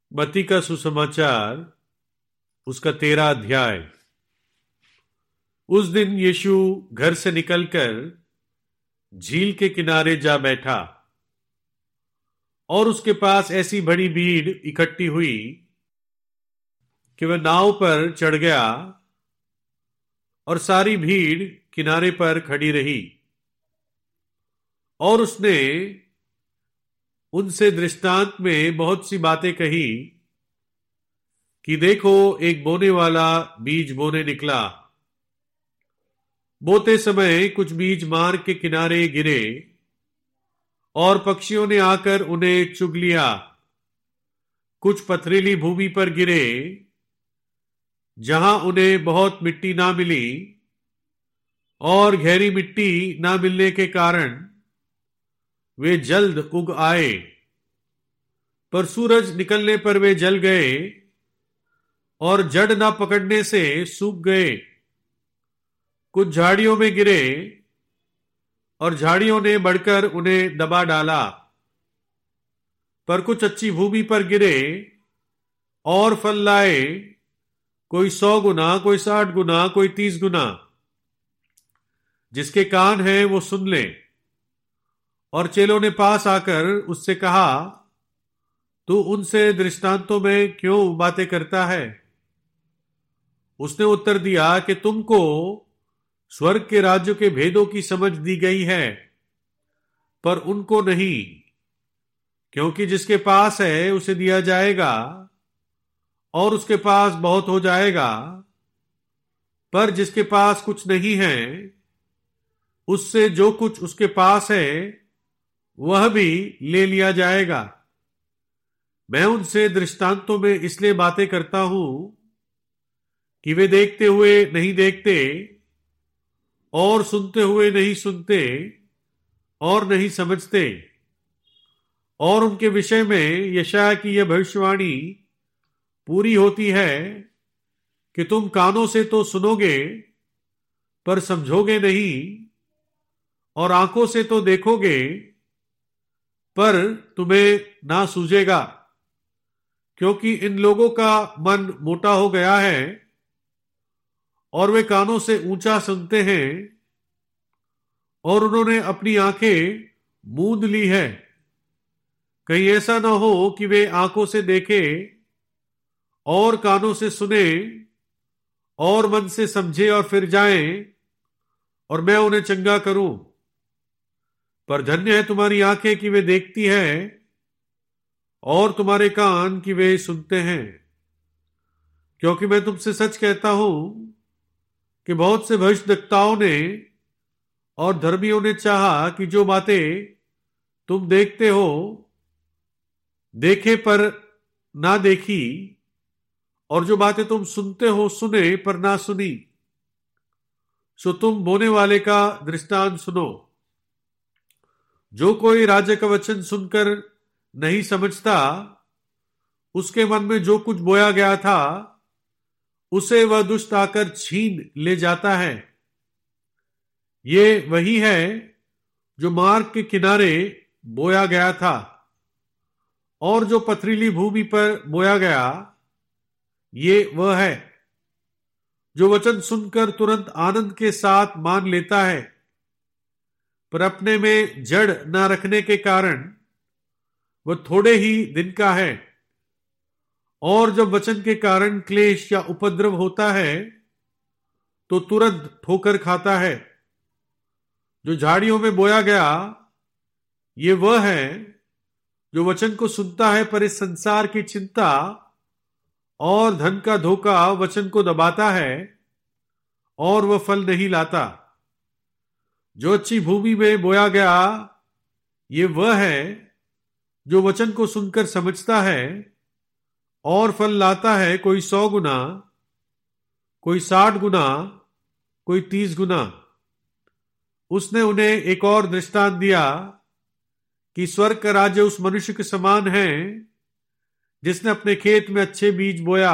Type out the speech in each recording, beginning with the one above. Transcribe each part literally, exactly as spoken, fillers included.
मत्ती का सुसमाचार, उसका तेरह अध्याय। उस दिन यीशु घर से निकलकर झील के किनारे जा बैठा और उसके पास ऐसी बड़ी भीड़ इकट्ठी हुई कि वह नाव पर चढ़ गया और सारी भीड़ किनारे पर खड़ी रही। और उसने उनसे दृष्टांत में बहुत सी बातें कही कि देखो, एक बोने वाला बीज बोने निकला। बोते समय कुछ बीज मार्ग के किनारे गिरे और पक्षियों ने आकर उन्हें चुग लिया। कुछ पथरीली भूमि पर गिरे, जहां उन्हें बहुत मिट्टी ना मिली, और गहरी मिट्टी ना मिलने के कारण वे जल्द उग आए, पर सूरज निकलने पर वे जल गए और जड़ न पकड़ने से सूख गए। कुछ झाड़ियों में गिरे और झाड़ियों ने बढ़कर उन्हें दबा डाला। पर कुछ अच्छी भूमि पर गिरे और फल लाए, कोई सौ गुना, कोई साठ गुना, कोई तीस गुना। जिसके कान हैं वो सुन ले। और चेलों ने पास आकर उससे कहा, तू उनसे दृष्टांतों में क्यों बातें करता है? उसने उत्तर दिया कि तुमको स्वर्ग के राज्य के भेदों की समझ दी गई है, पर उनको नहीं। क्योंकि जिसके पास है उसे दिया जाएगा और उसके पास बहुत हो जाएगा, पर जिसके पास कुछ नहीं है, उससे जो कुछ उसके पास है वह भी ले लिया जाएगा। मैं उनसे दृष्टांतों में इसलिए बातें करता हूं कि वे देखते हुए नहीं देखते और सुनते हुए नहीं सुनते और नहीं समझते। और उनके विषय में यशायाह की यह भविष्यवाणी पूरी होती है कि तुम कानों से तो सुनोगे पर समझोगे नहीं, और आंखों से तो देखोगे पर तुम्हें ना सूझेगा। क्योंकि इन लोगों का मन मोटा हो गया है और वे कानों से ऊंचा सुनते हैं और उन्होंने अपनी आंखें मूंद ली है। कहीं ऐसा ना हो कि वे आंखों से देखें और कानों से सुने और मन से समझे और फिर जाएं और मैं उन्हें चंगा करूं। पर धन्य है तुम्हारी आंखें कि वे देखती हैं और तुम्हारे कान कि वे सुनते हैं। क्योंकि मैं तुमसे सच कहता हूं कि बहुत से भविष्यद्वक्ताओं ने और धर्मियों ने चाहा कि जो बातें तुम देखते हो देखे पर ना देखी, और जो बातें तुम सुनते हो सुने पर ना सुनी। सो तुम बोने वाले का दृष्टांत सुनो। जो कोई राज्य का वचन सुनकर नहीं समझता, उसके मन में जो कुछ बोया गया था उसे वह दुष्ट आकर छीन ले जाता है। ये वही है जो मार्ग के किनारे बोया गया था। और जो पथरीली भूमि पर बोया गया, ये वह है जो वचन सुनकर तुरंत आनंद के साथ मान लेता है, पर अपने में जड़ न रखने के कारण वह थोड़े ही दिन का है। और जब वचन के कारण क्लेश या उपद्रव होता है तो तुरंत ठोकर खाता है। जो झाड़ियों में बोया गया, ये वह है जो वचन को सुनता है, पर इस संसार की चिंता और धन का धोखा वचन को दबाता है और वह फल नहीं लाता। जो अच्छी भूमि में बोया गया, ये वह है जो वचन को सुनकर समझता है और फल लाता है, कोई सौ गुना, कोई साठ गुना, कोई तीस गुना। उसने उन्हें एक और दृष्टांत दिया कि स्वर्ग का राज्य उस मनुष्य के समान है जिसने अपने खेत में अच्छे बीज बोया।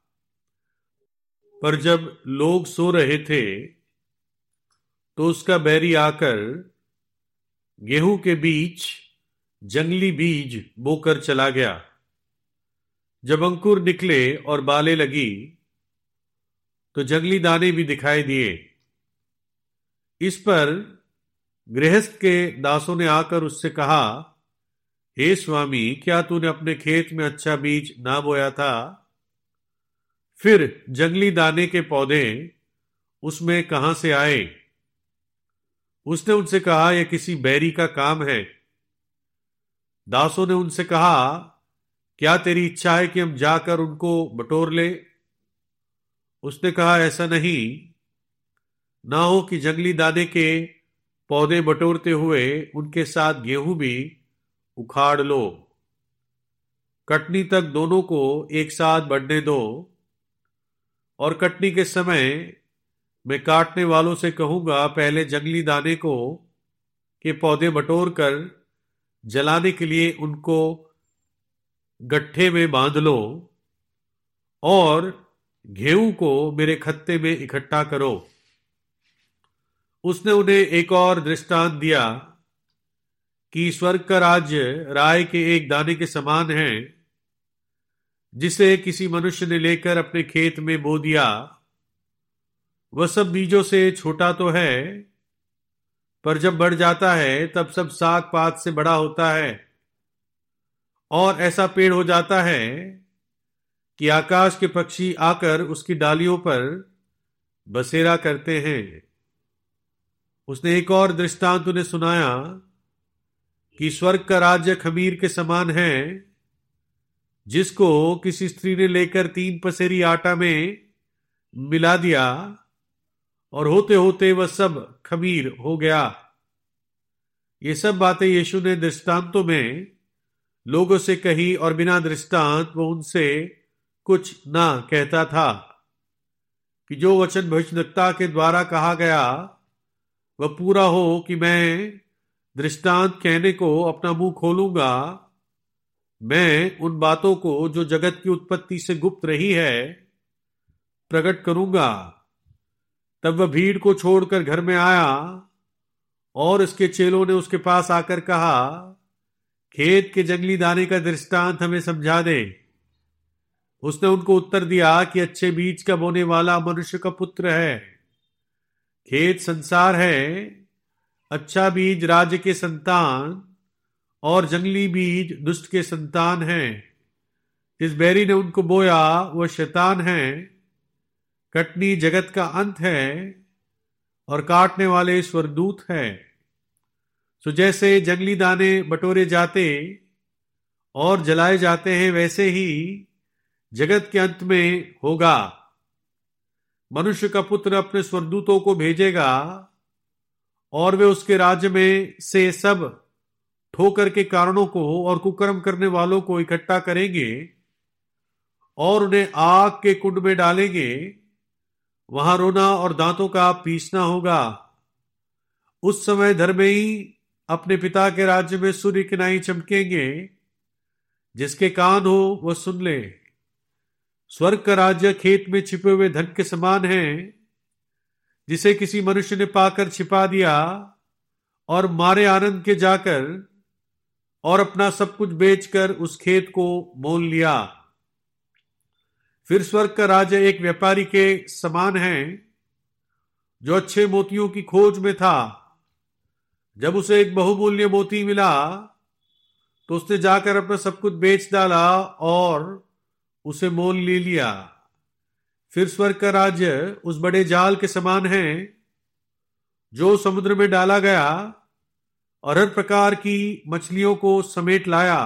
पर जब लोग सो रहे थे तो उसका बैरी आकर गेहूं के बीच जंगली बीज बोकर चला गया। जब अंकुर निकले और बालें लगी तो जंगली दाने भी दिखाई दिए। इस पर गृहस्थ के दासों ने आकर उससे कहा, हे स्वामी, क्या तूने अपने खेत में अच्छा बीज ना बोया था? फिर जंगली दाने के पौधे उसमें कहां से आए? उसने उनसे कहा, यह किसी बैरी का काम है। दासों ने उनसे कहा, क्या तेरी इच्छा है कि हम जाकर उनको बटोर ले? उसने कहा, ऐसा नहीं, ना हो कि जंगली दाने के पौधे बटोरते हुए उनके साथ गेहूं भी उखाड़ लो। कटनी तक दोनों को एक साथ बढ़ने दो, और कटनी के समय मैं काटने वालों से कहूंगा, पहले जंगली दाने को के पौधे बटोर कर जलाने के लिए उनको गट्ठे में बांध लो, और गेहूं को मेरे खत्ते में इकट्ठा करो। उसने उन्हें एक और दृष्टांत दिया कि स्वर्ग का राज्य राय के एक दाने के समान है, जिसे किसी मनुष्य ने लेकर अपने खेत में बो दिया। वह सब बीजों से छोटा तो है, पर जब बढ़ जाता है तब सब साग पात से बड़ा होता है, और ऐसा पेड़ हो जाता है कि आकाश के पक्षी आकर उसकी डालियों पर बसेरा करते हैं। उसने एक और दृष्टांत उन्हें सुनाया कि स्वर्ग का राज्य खमीर के समान है, जिसको किसी स्त्री ने लेकर तीन पसेरी आटा में मिला दिया, और होते होते वह सब खमीर हो गया। ये सब बातें यीशु ने दृष्टांतों में लोगों से कही, और बिना दृष्टांत वो उनसे कुछ ना कहता था, कि जो वचन भविष्यद्वक्ता के द्वारा कहा गया वह पूरा हो, कि मैं दृष्टांत कहने को अपना मुंह खोलूंगा। मैं उन बातों को जो जगत की उत्पत्ति से गुप्त रही है प्रकट करूंगा। तब वह भीड़ को छोड़कर घर में आया, और उसके चेलों ने उसके पास आकर कहा, खेत के जंगली दाने का दृष्टांत हमें समझा दे। उसने उनको उत्तर दिया कि अच्छे बीज का बोने वाला मनुष्य का पुत्र है। खेत संसार है, अच्छा बीज राज्य के संतान, और जंगली बीज दुष्ट के संतान है। जिस बैरी ने उनको बोया वह शैतान है। कटनी जगत का अंत है, और काटने वाले स्वर्गदूत है। सो जैसे जंगली दाने बटोरे जाते और जलाए जाते हैं, वैसे ही जगत के अंत में होगा। मनुष्य का पुत्र अपने स्वर्गदूतों को भेजेगा, और वे उसके राज्य में से सब ठोकर के कारणों को और कुकर्म करने वालों को इकट्ठा करेंगे, और उन्हें आग के कुंड में डालेंगे। वहां रोना और दांतों का पीसना होगा। उस समय धर्मी अपने पिता के राज्य में सूर्य की नाई चमकेंगे। जिसके कान हो वह सुन ले। स्वर्ग का राज्य खेत में छिपे हुए धन के समान है, जिसे किसी मनुष्य ने पाकर छिपा दिया, और मारे आनंद के जाकर और अपना सब कुछ बेचकर उस खेत को मोल लिया। फिर स्वर्ग का राज्य एक व्यापारी के समान है, जो अच्छे मोतियों की खोज में था। जब उसे एक बहुमूल्य मोती मिला, तो उसने जाकर अपना सब कुछ बेच डाला और उसे मोल ले लिया। फिर स्वर्ग का राज्य उस बड़े जाल के समान है, जो समुद्र में डाला गया और हर प्रकार की मछलियों को समेट लाया।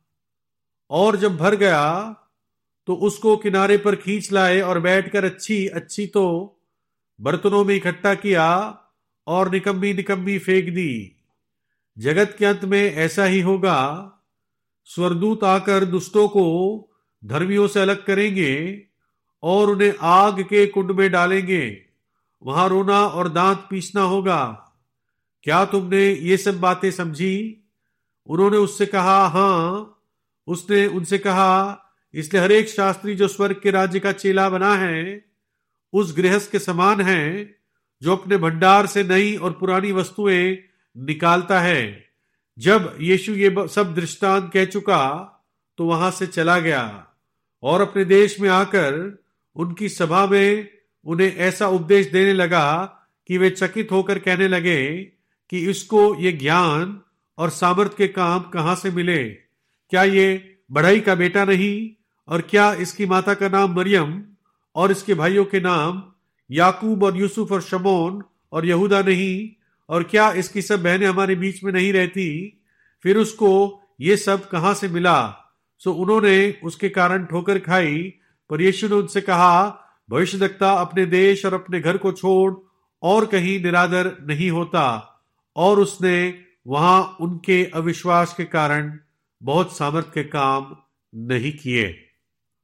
और जब भर गया तो उसको किनारे पर खींच लाए, और बैठकर अच्छी अच्छी तो बर्तनों में इकट्ठा किया और निकम्मी निकम्मी फेंक दी। जगत के अंत में ऐसा ही होगा। स्वर्गदूत आकर दुष्टों को धर्मियों से अलग करेंगे और उन्हें आग के कुंड में डालेंगे। वहां रोना और दांत पीसना होगा। क्या तुमने ये सब बातें समझी? उन्होंने उससे कहा, हाँ। उसने उनसे कहा, इसलिए हरेक शास्त्री जो स्वर्ग के राज्य का चेला बना है, उस गृहस्थ के समान है, जो अपने भंडार से नई और पुरानी वस्तुएं निकालता है। जब यीशु ये सब दृष्टांत कह चुका तो वहां से चला गया। और अपने देश में आकर उनकी सभा में उन्हें ऐसा उपदेश देने लगा कि वे चकित होकर कहने लगे कि इसको ये ज्ञान और सामर्थ के काम कहां से मिले? क्या ये बढ़ई का बेटा नहीं? और क्या इसकी माता का नाम मरियम और इसके भाइयों के नाम याकूब और यूसुफ और शमोन और यहूदा नहीं? और क्या इसकी सब बहनें हमारे बीच में नहीं रहती? फिर उसको ये सब कहां से मिला? सो उन्होंने उसके कारण ठोकर खाई। पर यीशु ने उनसे कहा, भविष्यद्वक्ता अपने देश और अपने घर को छोड़ और कहीं निरादर नहीं होता। और उसने वहां उनके अविश्वास के कारण बहुत सामर्थ के काम नहीं किए।